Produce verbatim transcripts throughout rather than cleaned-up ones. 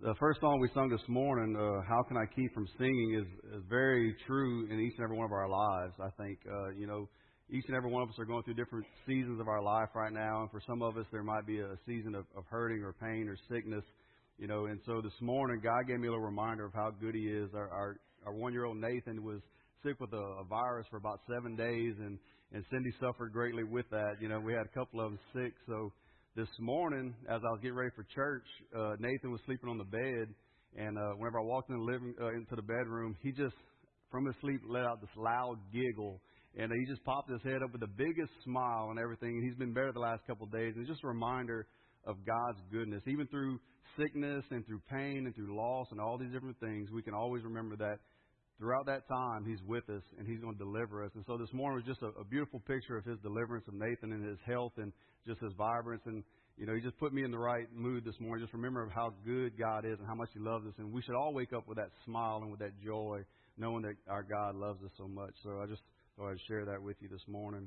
The first song we sung this morning, uh, How Can I Keep From Singing, is, is very true in each and every one of our lives. I think, uh, you know, each and every one of us are going through different seasons of our life right now. And for some of us, there might be a season of, of hurting or pain or sickness, you know. And so this morning, God gave me a little reminder of how good He is. Our, our, our one-year-old Nathan was sick with a, a virus for about seven days, and, and Cindy suffered greatly with that. You know, we had a couple of them sick, so this morning, as I was getting ready for church, uh, Nathan was sleeping on the bed, and uh, whenever I walked in the living uh, into the bedroom, he just, from his sleep, let out this loud giggle, and he just popped his head up with the biggest smile and everything. And he's been better the last couple of days. And it's just a reminder of God's goodness, even through sickness and through pain and through loss and all these different things. We can always remember that throughout that time, He's with us, and He's going to deliver us. And so this morning was just a, a beautiful picture of His deliverance of Nathan and his health and just his vibrance. And, you know, He just put me in the right mood this morning. Just remember how good God is and how much He loves us. And we should all wake up with that smile and with that joy, knowing that our God loves us so much. So I just thought I'd share that with you this morning.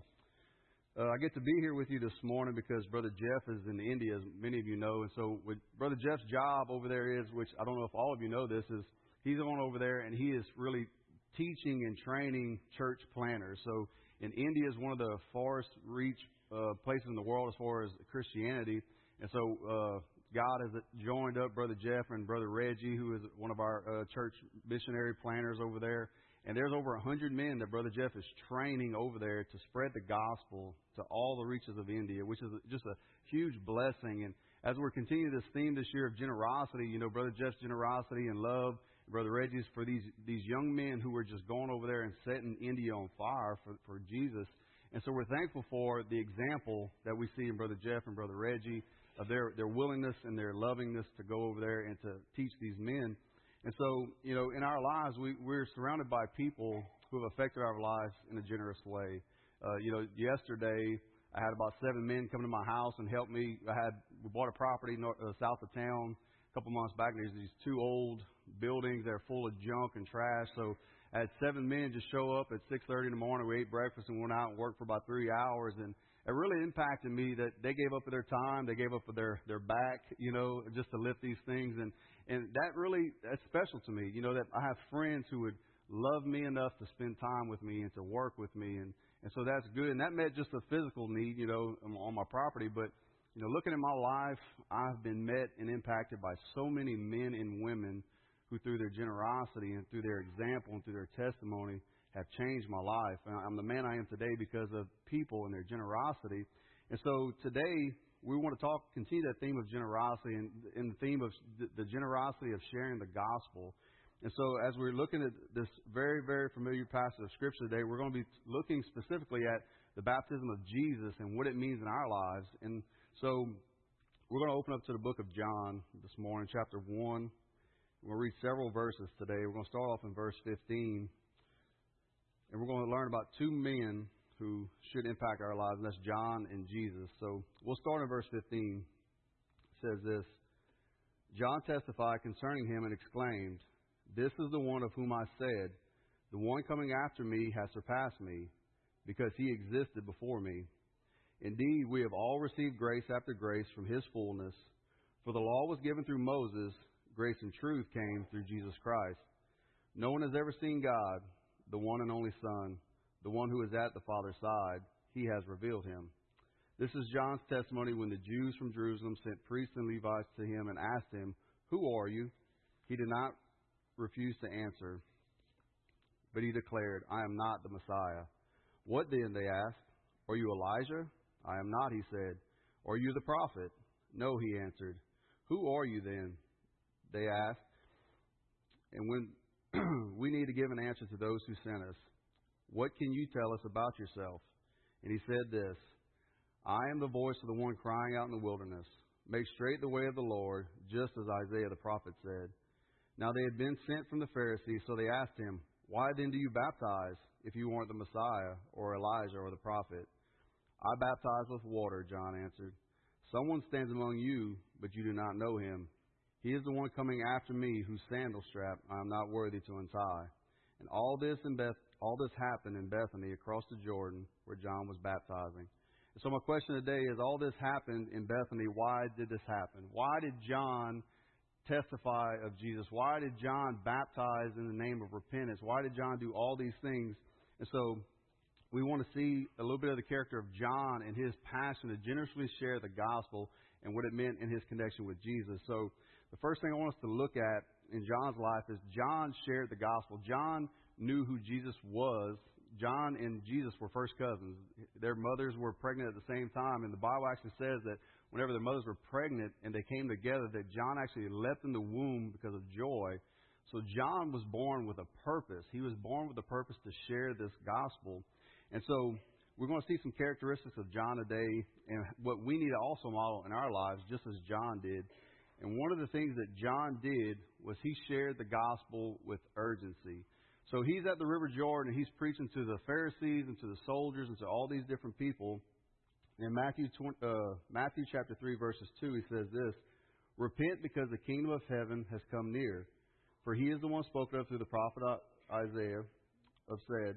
Uh, I get to be here with you this morning because Brother Jeff is in India, as many of you know. And so with Brother Jeff's job over there is, which I don't know if all of you know this, is he's on over there, and he is really teaching and training church planners. So in India is one of the farthest reach uh, places in the world as far as Christianity. And so uh, God has joined up Brother Jeff and Brother Reggie, who is one of our uh, church missionary planners over there. And there's over a hundred men that Brother Jeff is training over there to spread the gospel to all the reaches of India, which is just a huge blessing. And as we're continuing this theme this year of generosity, you know, Brother Jeff's generosity and love, Brother Reggie's for these these young men who are just going over there and setting India on fire for, for Jesus. And so we're thankful for the example that we see in Brother Jeff and Brother Reggie of their, their willingness and their lovingness to go over there and to teach these men. And so, you know, in our lives, we, we're surrounded by people who have affected our lives in a generous way. Uh, you know, yesterday I had about seven men come to my house and help me. I had we bought a property north, uh, south of town a couple months back. And there's these two old buildings that are full of junk and trash. So I had seven men just show up at six thirty in the morning. We ate breakfast and went out and worked for about three hours. And it really impacted me that they gave up of their time. They gave up of their, their back, you know, just to lift these things. And, and that really, that's special to me. You know, that I have friends who would love me enough to spend time with me and to work with me. And, and so that's good. And that met just a physical need, you know, on my property. But, you know, looking at my life, I've been met and impacted by so many men and women who through their generosity and through their example and through their testimony have changed my life. And I'm the man I am today because of people and their generosity. And so today we want to talk, continue that theme of generosity and, and the theme of the, the generosity of sharing the gospel. And so as we're looking at this very, very familiar passage of Scripture today, we're going to be looking specifically at the baptism of Jesus and what it means in our lives. And so we're going to open up to the book of John this morning, chapter one. We'll read several verses today. We're going to start off in verse fifteen. And we're going to learn about two men who should impact our lives, and that's John and Jesus. So we'll start in verse fifteen. It says this: John testified concerning him and exclaimed, "This is the one of whom I said, the one coming after me has surpassed me, because he existed before me. Indeed, we have all received grace after grace from his fullness. For the law was given through Moses, grace and truth came through Jesus Christ. No one has ever seen God, the one and only Son, the one who is at the Father's side. He has revealed him." This is John's testimony when the Jews from Jerusalem sent priests and Levites to him and asked him, "Who are you?" He did not refuse to answer, but he declared, "I am not the Messiah." "What then?" they asked. "Are you Elijah?" "I am not," he said. "Are you the prophet?" "No," he answered. "Who are you then?" they asked. And when we need to give an answer to those who sent us. "What can you tell us about yourself?" And he said this: "I am the voice of the one crying out in the wilderness, 'Make straight the way of the Lord,' just as Isaiah the prophet said." Now they had been sent from the Pharisees, so they asked him, "Why then do you baptize if you weren't the Messiah or Elijah or the prophet?" "I baptize with water," John answered. "Someone stands among you, but you do not know him. He is the one coming after me, whose sandal strap I am not worthy to untie." And all this in Beth, all this happened in Bethany across the Jordan, where John was baptizing. And so my question today is: all this happened in Bethany. Why did this happen? Why did John testify of Jesus? Why did John baptize in the name of repentance? Why did John do all these things? And so we want to see a little bit of the character of John and his passion to generously share the gospel and what it meant in his connection with Jesus. So the first thing I want us to look at in John's life is John shared the gospel. John knew who Jesus was. John and Jesus were first cousins. Their mothers were pregnant at the same time, and the Bible actually says that whenever their mothers were pregnant and they came together, that John actually leapt in the womb because of joy. So John was born with a purpose. He was born with a purpose to share this gospel. And so we're going to see some characteristics of John today and what we need to also model in our lives, just as John did. And one of the things that John did was he shared the gospel with urgency. So he's at the River Jordan, and he's preaching to the Pharisees and to the soldiers and to all these different people. In Matthew, uh, Matthew chapter three, verses two, he says this, "Repent, because the kingdom of heaven has come near. For he is the one spoken of through the prophet Isaiah, of said,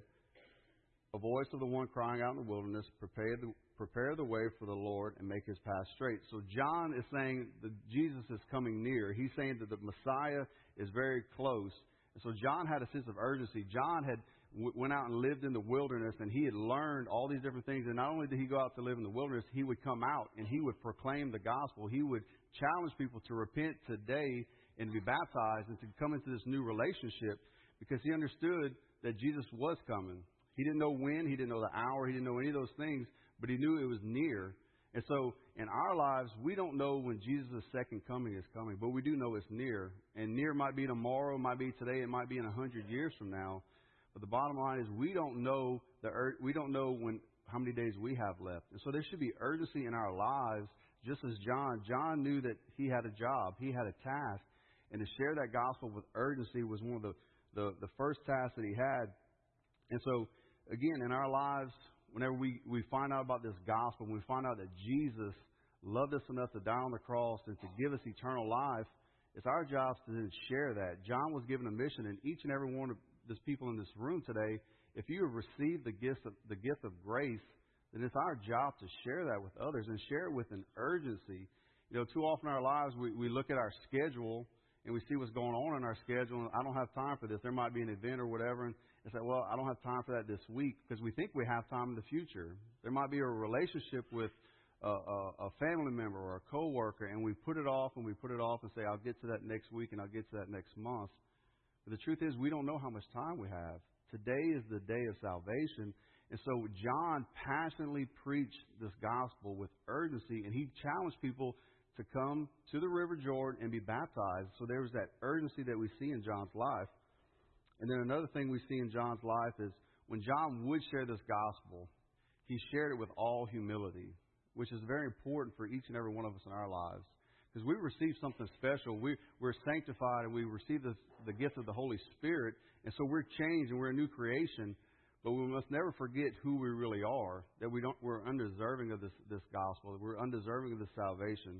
a voice of the one crying out in the wilderness, prepare the, prepare the way for the Lord and make his path straight." So John is saying that Jesus is coming near. He's saying that the Messiah is very close. And so John had a sense of urgency. John had w- went out and lived in the wilderness, and he had learned all these different things. And not only did he go out to live in the wilderness, he would come out and he would proclaim the gospel. He would challenge people to repent today and be baptized and to come into this new relationship, because he understood that Jesus was coming. He didn't know when, he didn't know the hour, he didn't know any of those things, but he knew it was near. And so in our lives, we don't know when Jesus' second coming is coming, but we do know it's near. And near might be tomorrow, it might be today, it might be in a hundred years from now. But the bottom line is we don't know the ur- we don't know when how many days we have left. And so there should be urgency in our lives, just as John. John knew that he had a job, he had a task, and to share that gospel with urgency was one of the, the, the first tasks that he had. And so again, in our lives, whenever we, we find out about this gospel, when we find out that Jesus loved us enough to die on the cross and to give us eternal life, it's our job to then share that. John was given a mission, and each and every one of these people in this room today, if you have received the gift of, the gift of grace, then it's our job to share that with others and share it with an urgency. You know, too often in our lives, we, we look at our schedule and we see what's going on in our schedule, and I don't have time for this. There might be an event or whatever, and it's like, well, I don't have time for that this week, because we think we have time in the future. There might be a relationship with a, a, a family member or a coworker, and we put it off and we put it off and say, I'll get to that next week and I'll get to that next month. But the truth is, we don't know how much time we have. Today is the day of salvation. And so John passionately preached this gospel with urgency, and he challenged people to come to the River Jordan and be baptized. So there was that urgency that we see in John's life. And then another thing we see in John's life is when John would share this gospel, he shared it with all humility, which is very important for each and every one of us in our lives. Because we receive something special. We, we're sanctified, and we receive this, the gift of the Holy Spirit. And so we're changed and we're a new creation. But we must never forget who we really are, that we don't, we're undeserving of this, this gospel, that we're undeserving of this salvation.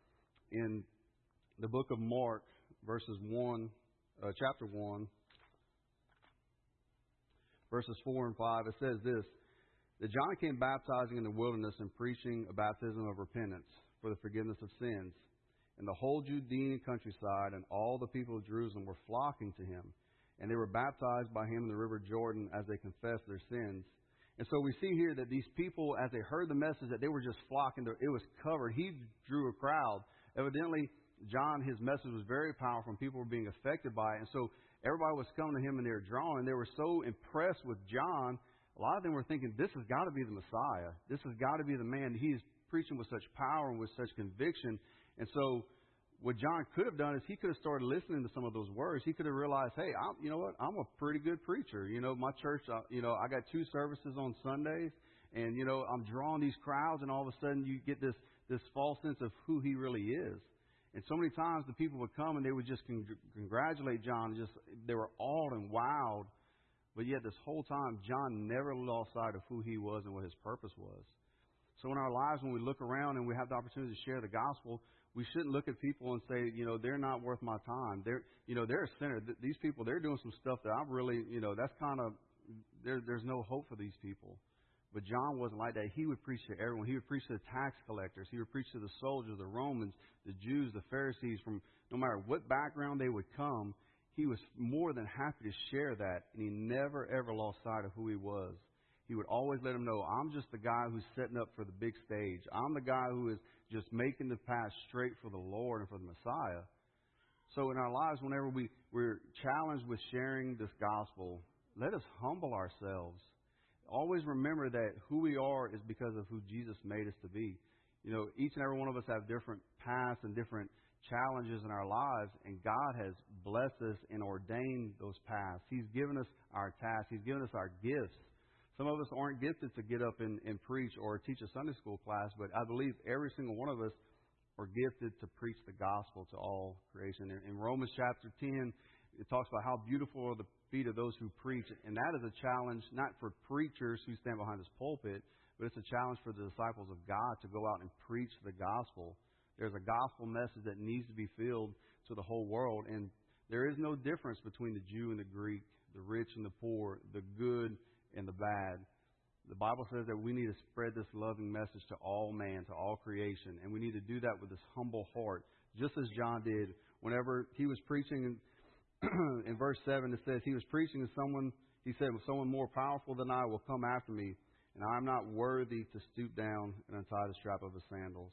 In the book of Mark, verses one, uh, chapter one, verses four and five, it says this, that John came baptizing in the wilderness and preaching a baptism of repentance for the forgiveness of sins. And the whole Judean countryside and all the people of Jerusalem were flocking to him. And they were baptized by him in the river Jordan as they confessed their sins. And so we see here that these people, as they heard the message, that they were just flocking. It was covered. He drew a crowd. Evidently, John, his message was very powerful, and people were being affected by it. And so everybody was coming to him, and they were drawing. They were so impressed with John. A lot of them were thinking, this has got to be the Messiah. This has got to be the man. He's preaching with such power and with such conviction. And so what John could have done is he could have started listening to some of those words. He could have realized, hey, I'm, you know what? I'm a pretty good preacher. You know, my church, uh, you know, I got two services on Sundays, and, you know, I'm drawing these crowds, and all of a sudden you get this, this false sense of who he really is. And so many times the people would come and they would just con- congratulate John. Just they were awed and wowed. But yet this whole time, John never lost sight of who he was and what his purpose was. So in our lives, when we look around and we have the opportunity to share the gospel, we shouldn't look at people and say, you know, they're not worth my time. They're, you know, they're a sinner. These people, they're doing some stuff that I'm really, you know, that's kind of, there, there's no hope for these people. But John wasn't like that. He would preach to everyone. He would preach to the tax collectors. He would preach to the soldiers, the Romans, the Jews, the Pharisees, from no matter what background they would come. He was more than happy to share that, and he never, ever lost sight of who he was. He would always let them know, I'm just the guy who's setting up for the big stage. I'm the guy who is just making the path straight for the Lord and for the Messiah. So in our lives, whenever we, we're challenged with sharing this gospel, let us humble ourselves. Always remember that who we are is because of who Jesus made us to be. You know, each and every one of us have different paths and different challenges in our lives, and God has blessed us and ordained those paths. He's given us our tasks. He's given us our gifts. Some of us aren't gifted to get up and, and preach or teach a Sunday school class, but I believe every single one of us are gifted to preach the gospel to all creation. In, in Romans chapter ten, it talks about how beautiful are the feet of those who preach, and that is a challenge not for preachers who stand behind this pulpit, but it's a challenge for the disciples of God to go out and preach the gospel. There's a gospel message that needs to be filled to the whole world, and there is no difference between the Jew and the Greek, the rich and the poor, the good and the bad. The Bible says that we need to spread this loving message to all man, to all creation, and we need to do that with this humble heart, just as John did whenever he was preaching. In, in verse seven, it says, he was preaching to someone, he said, someone more powerful than I will come after me, and I am not worthy to stoop down and untie the strap of his sandals.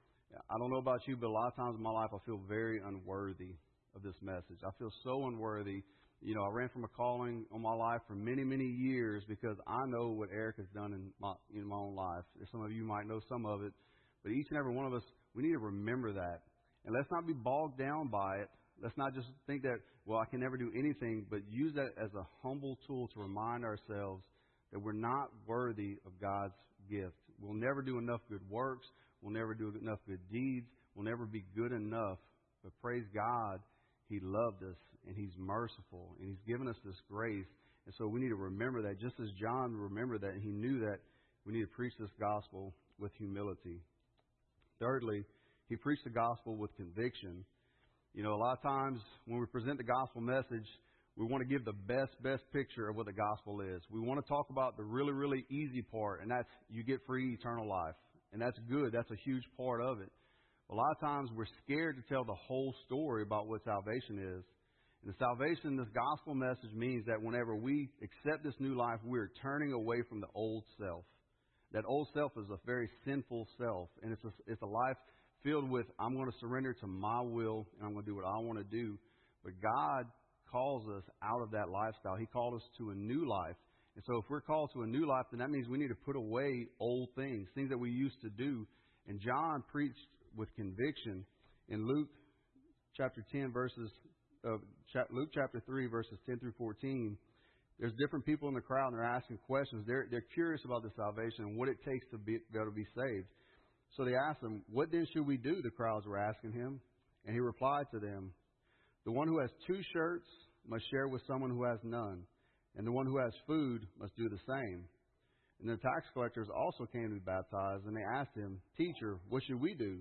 I don't know about you, but a lot of times in my life I feel very unworthy of this message. I feel so unworthy. You know, I ran from a calling on my life for many, many years because I know what Eric has done in my, in my own life. Some of you might know some of it, but each and every one of us, we need to remember that. And let's not be bogged down by it. Let's not just think that, well, I can never do anything, but use that as a humble tool to remind ourselves that we're not worthy of God's gift. We'll never do enough good works. We'll never do enough good deeds. We'll never be good enough. But praise God, He loved us, and He's merciful, and He's given us this grace. And so we need to remember that, just as John remembered that, and he knew that we need to preach this gospel with humility. Thirdly, he preached the gospel with conviction. You know, a lot of times when we present the gospel message, we want to give the best, best picture of what the gospel is. We want to talk about the really, really easy part, and that's you get free eternal life. And that's good. That's a huge part of it. A lot of times we're scared to tell the whole story about what salvation is. And the salvation, this gospel message means that whenever we accept this new life, we're turning away from the old self. That old self is a very sinful self, and it's a, it's a life filled with, I'm going to surrender to my will, and I'm going to do what I want to do. But God calls us out of that lifestyle. He called us to a new life. And so if we're called to a new life, then that means we need to put away old things, things that we used to do. And John preached with conviction in Luke chapter ten, verses uh, Luke chapter three, verses ten through fourteen. There's different people in the crowd, and they're asking questions. They're they're curious about the salvation and what it takes to be be able to be saved. So they asked him, "What then should we do?" The crowds were asking him, and he replied to them, "The one who has two shirts must share with someone who has none, and the one who has food must do the same." And the tax collectors also came to be baptized, and they asked him, "Teacher, what should we do?"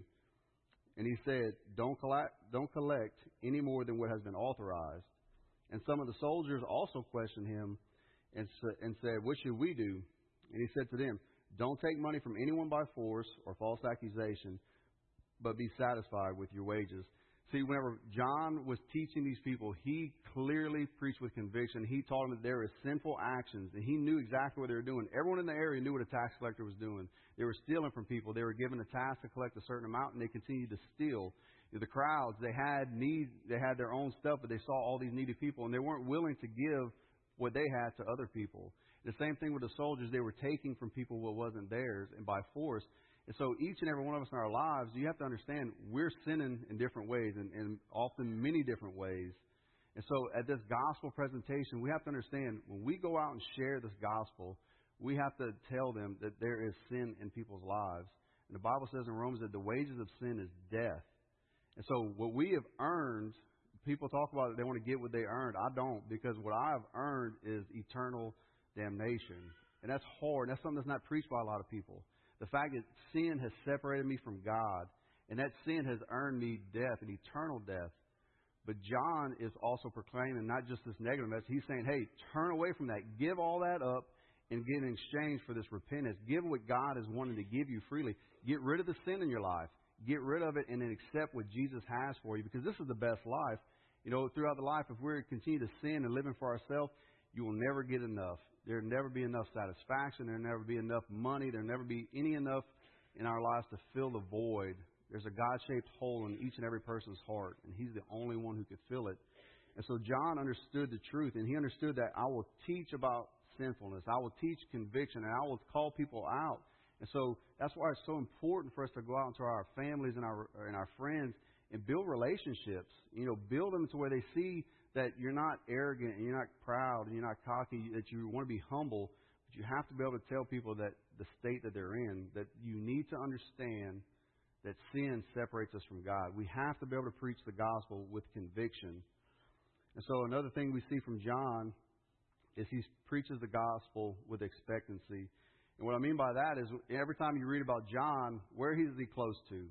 And he said, don't collect, don't collect any more than what has been authorized. And some of the soldiers also questioned him and, and said, "What should we do?" And he said to them, "Don't take money from anyone by force or false accusation, but be satisfied with your wages." See, whenever John was teaching these people, he clearly preached with conviction. He taught them that there is sinful actions, and he knew exactly what they were doing. Everyone in the area knew what a tax collector was doing. They were stealing from people. They were given a task to collect a certain amount, and they continued to steal. The crowds, they had need, they had their own stuff, but they saw all these needy people, and they weren't willing to give what they had to other people. The same thing with the soldiers. They were taking from people what wasn't theirs, and by force. And so each and every one of us in our lives, you have to understand, we're sinning in different ways, and, and often many different ways. And so at this gospel presentation, we have to understand, when we go out and share this gospel, we have to tell them that there is sin in people's lives. And the Bible says in Romans that the wages of sin is death. And so what we have earned, people talk about it, they want to get what they earned. I don't, because what I have earned is eternal damnation. And that's hard. That's something that's not preached by a lot of people. The fact that sin has separated me from God, and that sin has earned me death, an eternal death. But John is also proclaiming not just this negative message. He's saying, hey, turn away from that. Give all that up and get in exchange for this repentance. Give what God is wanting to give you freely. Get rid of the sin in your life. Get rid of it and then accept what Jesus has for you, because this is the best life. You know, throughout the life, if we continue to sin and living for ourselves, you will never get enough. There will never be enough satisfaction. There will never be enough money. There will never be any enough in our lives to fill the void. There's a God-shaped hole in each and every person's heart, and He's the only one who could fill it. And so John understood the truth, and he understood that I will teach about sinfulness. I will teach conviction, and I will call people out. And so that's why it's so important for us to go out into our families and our and our friends and build relationships. You know, build them to where they see that you're not arrogant and you're not proud and you're not cocky, that you want to be humble. But you have to be able to tell people that the state that they're in, that you need to understand that sin separates us from God. We have to be able to preach the gospel with conviction. And so another thing we see from John is he preaches the gospel with expectancy. And what I mean by that is every time you read about John, where is he close to?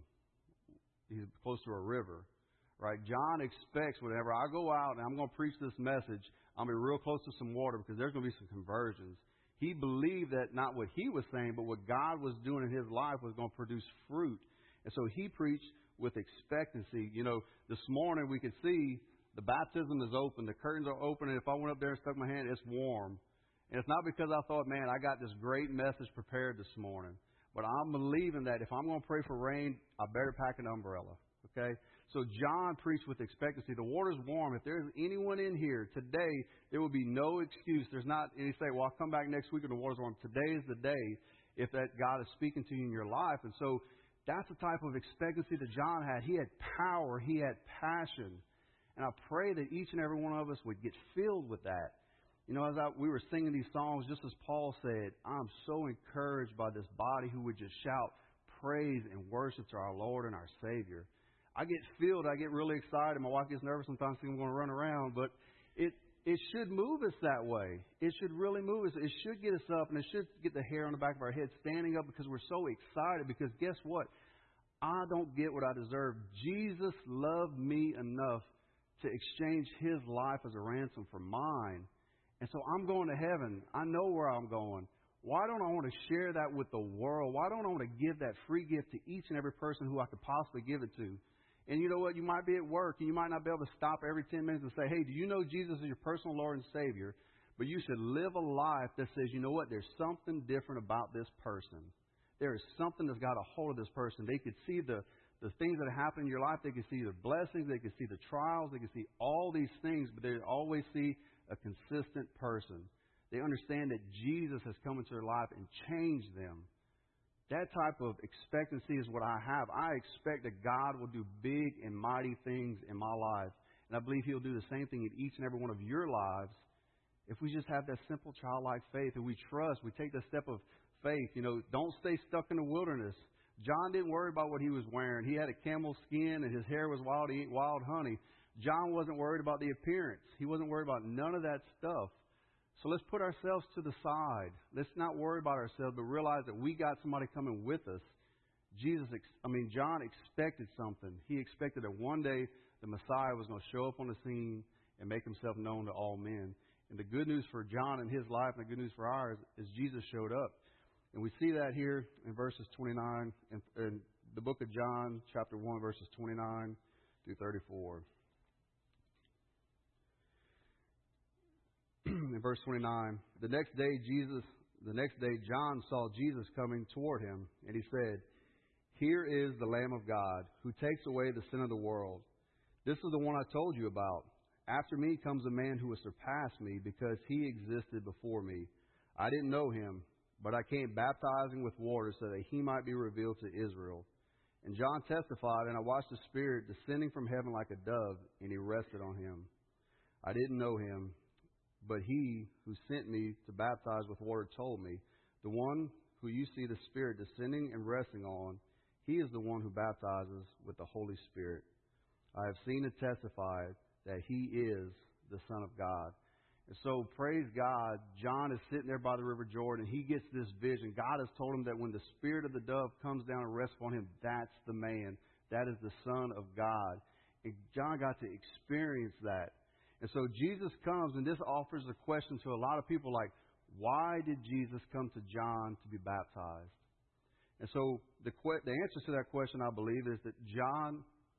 He's close to a river, right? John expects whenever I go out and I'm going to preach this message, I'm going to be real close to some water because there's going to be some conversions. He believed that not what he was saying, but what God was doing in his life was going to produce fruit. And so he preached with expectancy. You know, this morning we could see the baptism is open, the curtains are open, and if I went up there and stuck my hand, it's warm. And it's not because I thought, man, I got this great message prepared this morning. But I'm believing that if I'm going to pray for rain, I better pack an umbrella. Okay? So John preached with expectancy. The water's warm. If there's anyone in here today, there will be no excuse. There's not any say, well, I'll come back next week and the water's warm. Today is the day if that God is speaking to you in your life. And so that's the type of expectancy that John had. He had power. He had passion. And I pray that each and every one of us would get filled with that. You know, as I, we were singing these songs, just as Paul said, I'm so encouraged by this body who would just shout praise and worship to our Lord and our Savior. I get filled. I get really excited. My wife gets nervous sometimes thinking I'm going to run around. But it it should move us that way. It should really move us. It should get us up, and it should get the hair on the back of our head standing up because we're so excited. Because guess what? I don't get what I deserve. Jesus loved me enough to exchange His life as a ransom for mine. And so I'm going to heaven. I know where I'm going. Why don't I want to share that with the world? Why don't I want to give that free gift to each and every person who I could possibly give it to? And you know what? You might be at work and you might not be able to stop every ten minutes and say, hey, do you know Jesus is your personal Lord and Savior? But you should live a life that says, you know what? There's something different about this person. There is something that's got a hold of this person. They could see the, the things that happen in your life. They could see the blessings. They could see the trials. They could see all these things, but they always see a consistent person. They understand that Jesus has come into their life and changed them. That type of expectancy is what I have. I expect that God will do big and mighty things in my life. And I believe He'll do the same thing in each and every one of your lives if we just have that simple childlike faith and we trust, we take the step of faith. You know, don't stay stuck in the wilderness. John didn't worry about what he was wearing. He had a camel skin and his hair was wild. He ate wild honey. John wasn't worried about the appearance. He wasn't worried about none of that stuff. So let's put ourselves to the side. Let's not worry about ourselves, but realize that we got somebody coming with us. Jesus, I mean, John expected something. He expected that one day the Messiah was going to show up on the scene and make Himself known to all men. And the good news for John and his life and the good news for ours is Jesus showed up. And we see that here in verses twenty-nine, in, in the book of John, chapter one, verses twenty-nine through thirty-four. In verse twenty-nine, the next day Jesus, the next day John saw Jesus coming toward him, and he said, "Here is the Lamb of God who takes away the sin of the world. This is the one I told you about. After me comes a man who will surpass me because he existed before me. I didn't know him, but I came baptizing with water so that he might be revealed to Israel." And John testified, and I watched the Spirit descending from heaven like a dove, and He rested on him. I didn't know him, but He who sent me to baptize with water told me, "The one who you see the Spirit descending and resting on, He is the one who baptizes with the Holy Spirit. I have seen and testified that He is the Son of God." And so, praise God, John is sitting there by the River Jordan. He gets this vision. God has told him that when the Spirit of the dove comes down and rests on him, that's the man. That is the Son of God. And John got to experience that. And so Jesus comes, and this offers a question to a lot of people like, Why did Jesus come to John to be baptized? And so the, que- the answer to that question, I believe, is that John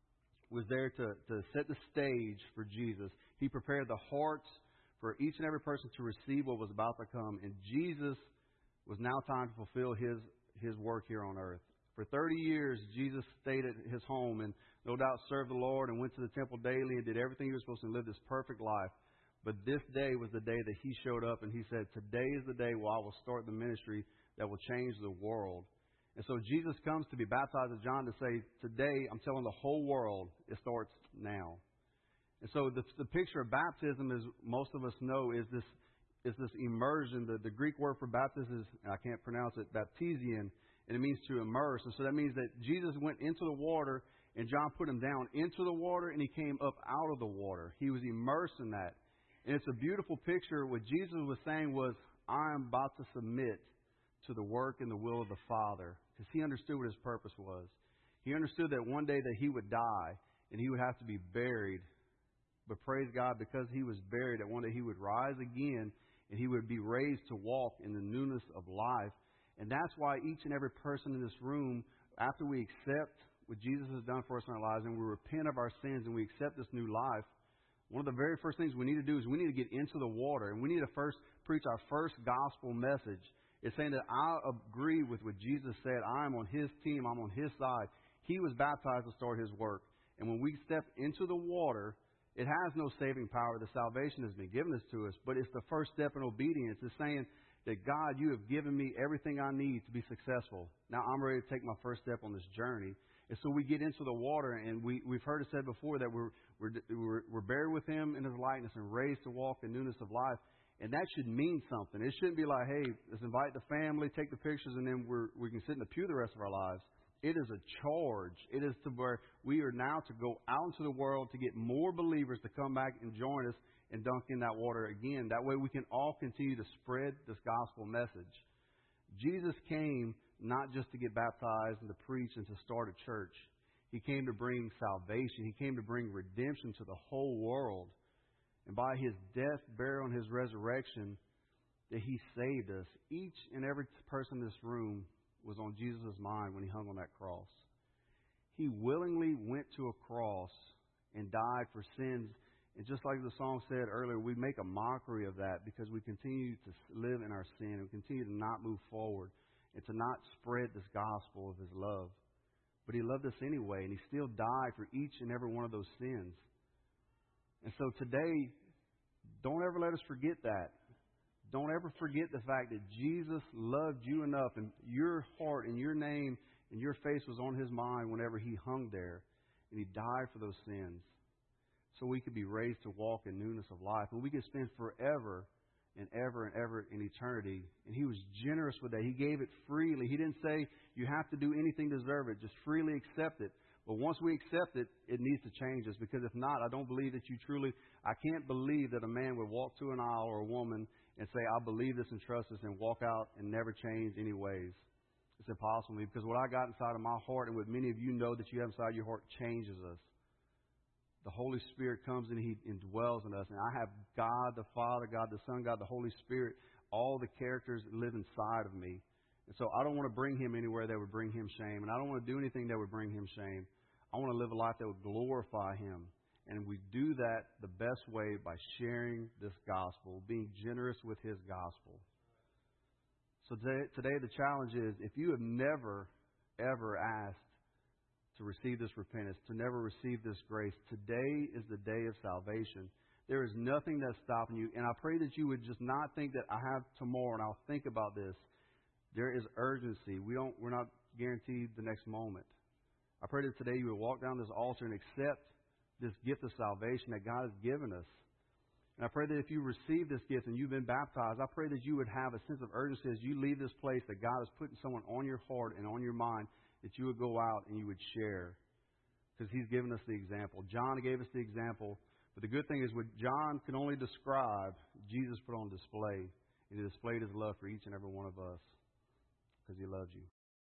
was there to, to set the stage for Jesus. He prepared the hearts for each and every person to receive what was about to come. And Jesus was now time to fulfill His, his work here on earth. For thirty years, Jesus stayed at His home and no doubt served the Lord and went to the temple daily and did everything He was supposed to and lived this perfect life. But this day was the day that He showed up and He said, today is the day where I will start the ministry that will change the world. And so Jesus comes to be baptized as John to say, today I'm telling the whole world it starts now. And so the, the picture of baptism, as most of us know, is this is this immersion. The, the Greek word for baptism is, and I can't pronounce it, baptesian, and it means to immerse. And so that means that Jesus went into the water and John put Him down into the water and He came up out of the water. He was immersed in that. And it's a beautiful picture. What Jesus was saying was, I am about to submit to the work and the will of the Father. Because He understood what His purpose was. He understood that one day that He would die and He would have to be buried. But praise God, because He was buried, that one day He would rise again and He would be raised to walk in the newness of life. And that's why each and every person in this room, after we accept what Jesus has done for us in our lives and we repent of our sins and we accept this new life, one of the very first things we need to do is we need to get into the water and we need to first preach our first gospel message. It's saying that I agree with what Jesus said. I'm on His team. I'm on His side. He was baptized to start His work. And when we step into the water, it has no saving power. The salvation has been given to us, but it's the first step in obedience. It's saying that, God, You have given me everything I need to be successful. Now I'm ready to take my first step on this journey. And so we get into the water, and we, we've heard it said before that we're, we're, we're, we're buried with Him in His likeness and raised to walk in newness of life. And that should mean something. It shouldn't be like, hey, let's invite the family, take the pictures, and then we're, we can sit in the pew the rest of our lives. It is a charge. It is to where we are now to go out into the world to get more believers to come back and join us and dunk in that water again. That way we can all continue to spread this gospel message. Jesus came not just to get baptized and to preach and to start a church. He came to bring salvation. He came to bring redemption to the whole world. And by His death, burial, and His resurrection, that He saved us. Each and every person in this room was on Jesus' mind when He hung on that cross. He willingly went to a cross and died for sins. And just like the song said earlier, we make a mockery of that because we continue to live in our sin and continue to not move forward and to not spread this gospel of His love. But He loved us anyway, and He still died for each and every one of those sins. And so today, don't ever let us forget that. Don't ever forget the fact that Jesus loved you enough, and your heart and your name and your face was on His mind whenever He hung there, and He died for those sins so we could be raised to walk in newness of life, and we could spend forever and ever and ever in eternity. And He was generous with that. He gave it freely. He didn't say you have to do anything to deserve it. Just freely accept it. But once we accept it, it needs to change us, because if not, I don't believe that you truly, I can't believe that a man would walk to an aisle or a woman and say, I believe this and trust this, and walk out and never change any ways. It's impossible, because what I got inside of my heart, and what many of you know that you have inside your heart, changes us. The Holy Spirit comes and He indwells in us. And I have God the Father, God the Son, God the Holy Spirit, all the characters that live inside of me. And so I don't want to bring Him anywhere that would bring Him shame. And I don't want to do anything that would bring Him shame. I want to live a life that would glorify Him. And we do that the best way by sharing this gospel, being generous with His gospel. So today, today the challenge is, if you have never, ever asked to receive this repentance, to never receive this grace, today is the day of salvation. There is nothing that's stopping you. And I pray that you would just not think that I have tomorrow and I'll think about this. There is urgency. We don't, we're not guaranteed the next moment. I pray that today you would walk down this altar and accept this gift of salvation that God has given us. And I pray that if you receive this gift and you've been baptized, I pray that you would have a sense of urgency as you leave this place, that God is putting someone on your heart and on your mind, that you would go out and you would share. Because He's given us the example. John gave us the example. But the good thing is, what John can only describe, Jesus put on display. And He displayed His love for each and every one of us, because He loves you.